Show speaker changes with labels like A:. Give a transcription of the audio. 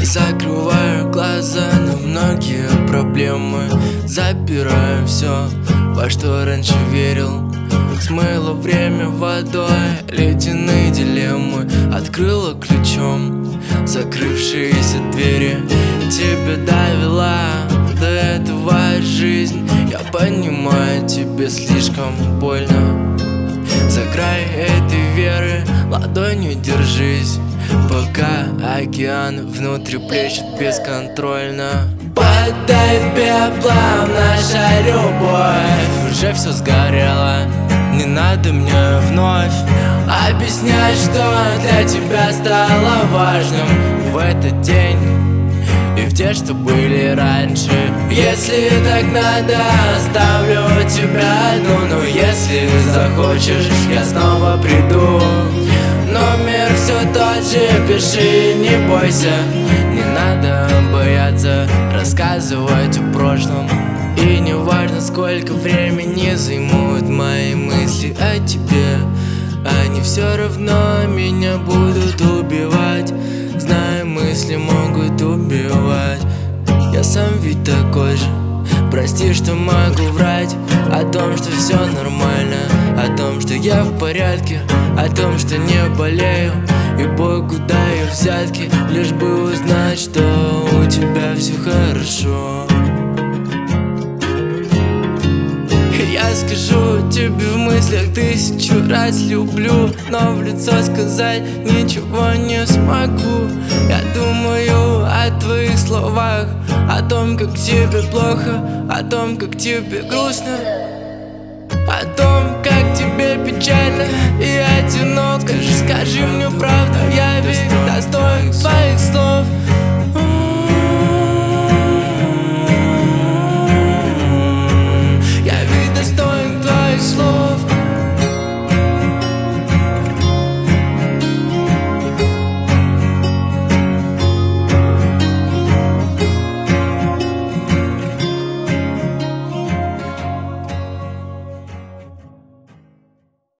A: Закрываю глаза на многие проблемы, забираю все, во что раньше верил. Смыло время водой, ледяные дилеммы, открыла ключом закрывшиеся двери. Тебя довела до этого жизнь, я понимаю, тебе слишком больно. За край этой веры ладонью держись, пока океан внутри плещет бесконтрольно. Падает пеплом наша любовь, уже все сгорело, не надо мне вновь объяснять, что для тебя стало важным в этот день и в те, что были раньше. Если так надо, оставлю тебя одну, но если захочешь, я снова приду. Номер все тот же, пиши, не бойся. Не надо бояться рассказывать о прошлом. И не важно, сколько времени займут мои мысли о тебе, они все равно меня будут убивать. Знаю, мысли могут убивать, я сам ведь такой же. Прости, что могу врать о том, что все нормально, о том, что я в порядке, о том, что не болею и Богу даю взятки, лишь бы узнать, что у тебя все хорошо. Я скажу тебе в мыслях 1000 раз люблю, но в лицо сказать ничего не смогу. Я думаю о твоих словах, о том, как тебе плохо, о том, как тебе грустно, о том, как тебе печально и одиноко. Скажи мне правду, я